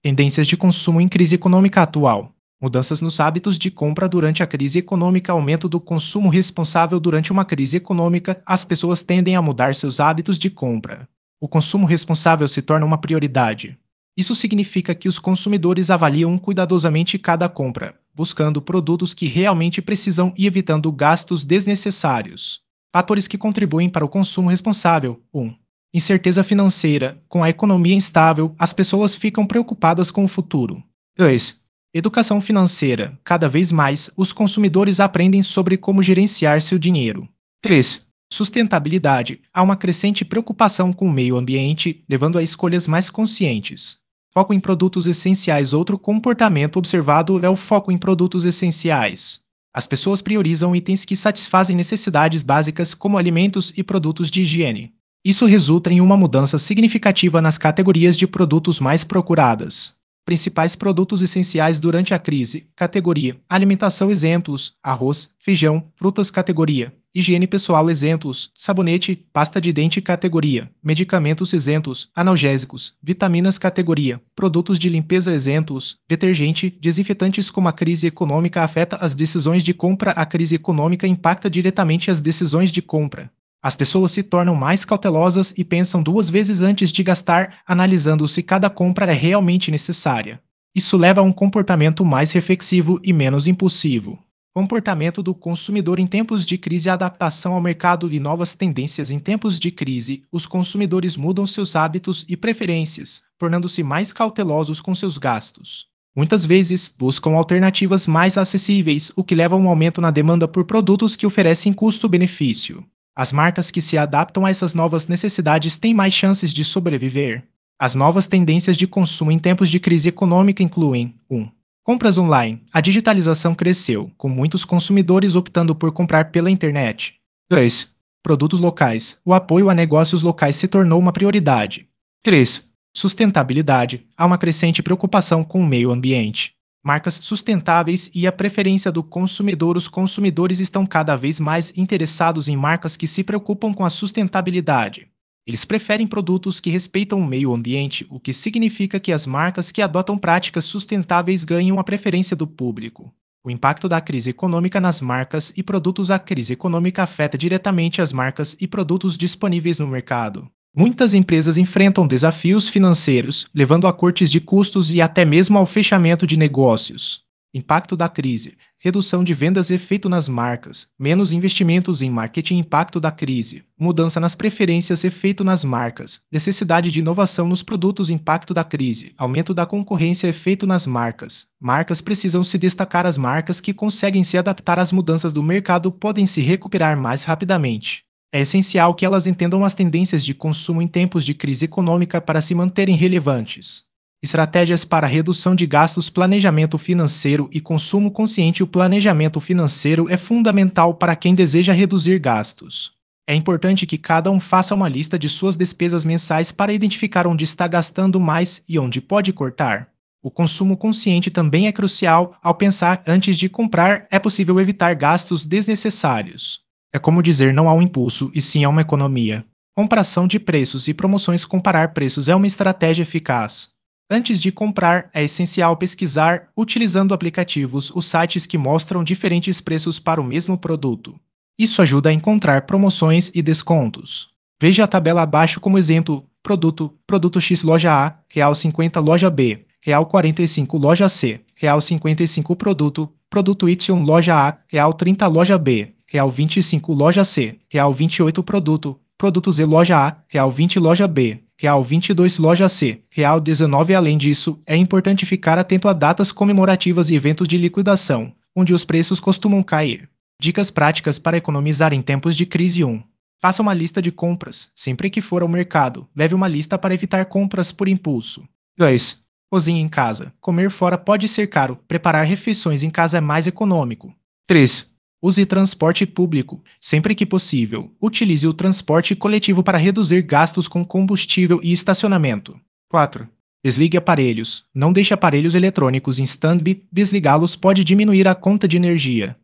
Tendências de consumo em crise econômica atual. Mudanças nos hábitos de compra durante a crise econômica, aumento do consumo responsável durante uma crise econômica, as pessoas tendem a mudar seus hábitos de compra. O consumo responsável se torna uma prioridade. Isso significa que os consumidores avaliam cuidadosamente cada compra, buscando produtos que realmente precisam e evitando gastos desnecessários. Fatores que contribuem para o consumo responsável. 1. Incerteza financeira. Com a economia instável, as pessoas ficam preocupadas com o futuro. 2. Educação financeira. Cada vez mais, os consumidores aprendem sobre como gerenciar seu dinheiro. 3. Sustentabilidade. Há uma crescente preocupação com o meio ambiente, levando a escolhas mais conscientes. Foco em produtos essenciais. Outro comportamento observado é o foco em produtos essenciais. As pessoas priorizam itens que satisfazem necessidades básicas, como alimentos e produtos de higiene. Isso resulta em uma mudança significativa nas categorias de produtos mais procuradas. Principais produtos essenciais durante a crise. Categoria: alimentação. Exemplos: arroz, feijão, frutas. Categoria: higiene pessoal. Exemplos: sabonete, pasta de dente. Categoria: medicamentos. Exemplos: analgésicos, vitaminas. Categoria: produtos de limpeza. Exemplos: detergente, desinfetantes. Como a crise econômica afeta as decisões de compra. A crise econômica impacta diretamente as decisões de compra. As pessoas se tornam mais cautelosas e pensam duas vezes antes de gastar, analisando se cada compra é realmente necessária. Isso leva a um comportamento mais reflexivo e menos impulsivo. Comportamento do consumidor em tempos de crise. Adaptação ao mercado e novas tendências. Em tempos de crise, os consumidores mudam seus hábitos e preferências, tornando-se mais cautelosos com seus gastos. Muitas vezes, buscam alternativas mais acessíveis, o que leva a um aumento na demanda por produtos que oferecem custo-benefício. As marcas que se adaptam a essas novas necessidades têm mais chances de sobreviver. As novas tendências de consumo em tempos de crise econômica incluem: 1. Compras online. A digitalização cresceu, com muitos consumidores optando por comprar pela internet. 2. Produtos locais. O apoio a negócios locais se tornou uma prioridade. 3. Sustentabilidade. Há uma crescente preocupação com o meio ambiente. Marcas sustentáveis e a preferência do consumidor. Os consumidores estão cada vez mais interessados em marcas que se preocupam com a sustentabilidade. Eles preferem produtos que respeitam o meio ambiente, o que significa que as marcas que adotam práticas sustentáveis ganham a preferência do público. O impacto da crise econômica nas marcas e produtos. A crise econômica afeta diretamente as marcas e produtos disponíveis no mercado. Muitas empresas enfrentam desafios financeiros, levando a cortes de custos e até mesmo ao fechamento de negócios. Impacto da crise: redução de vendas. Efeito nas marcas, menos investimentos em marketing. Impacto da crise: mudança nas preferências. Efeito nas marcas, necessidade de inovação nos produtos. Impacto da crise: aumento da concorrência. Efeito nas marcas: marcas precisam se destacar. As marcas que conseguem se adaptar às mudanças do mercado podem se recuperar mais rapidamente. É essencial que elas entendam as tendências de consumo em tempos de crise econômica para se manterem relevantes. Estratégias para redução de gastos. Planejamento financeiro e consumo consciente. O planejamento financeiro é fundamental para quem deseja reduzir gastos. É importante que cada um faça uma lista de suas despesas mensais para identificar onde está gastando mais e onde pode cortar. O consumo consciente também é crucial. Ao pensar antes de comprar, é possível evitar gastos desnecessários. É como dizer não ao impulso e sim a uma economia. Comparação de preços e promoções. Comparar preços é uma estratégia eficaz. Antes de comprar, é essencial pesquisar, utilizando aplicativos, os sites que mostram diferentes preços para o mesmo produto. Isso ajuda a encontrar promoções e descontos. Veja a tabela abaixo como exemplo: produto X loja A, real 50 loja B, real 45 loja C, real 55 produto Y loja A, real 30 loja B, real 25 loja C, real 28 produto Z loja A, real 20 loja B, real 22 loja C, real 19. Além disso, é importante ficar atento a datas comemorativas e eventos de liquidação, onde os preços costumam cair. Dicas práticas para economizar em tempos de crise. 1. Faça uma lista de compras. Sempre que for ao mercado, leve uma lista para evitar compras por impulso. 2. Cozinhe em casa. Comer fora pode ser caro, preparar refeições em casa é mais econômico. 3. Use transporte público. Sempre que possível, utilize o transporte coletivo para reduzir gastos com combustível e estacionamento. 4. Desligue aparelhos. Não deixe aparelhos eletrônicos em stand-by. Desligá-los pode diminuir a conta de energia.